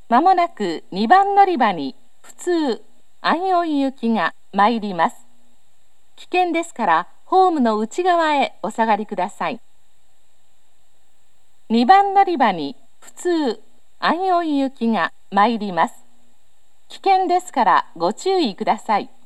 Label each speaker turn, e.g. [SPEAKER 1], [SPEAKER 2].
[SPEAKER 1] まもなく2番乗り場に普通安陽行きが参ります。危険ですからホームの内側へお下がりください。2番乗り場に普通安陽行きが参ります。危険ですからご注意ください。